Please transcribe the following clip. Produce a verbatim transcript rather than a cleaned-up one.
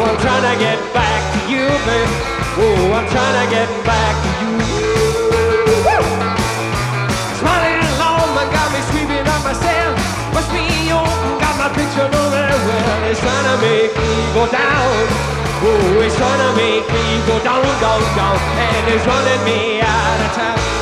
I'm trying to get back to you, babe. Oh, I'm trying to get back to you. Woo! Smiling along, man, got me sweeping up myself. Must be open, got my picture on very well. It's trying to make me go down. Oh, it's trying to make me go down, down, down. And it's running me out of town.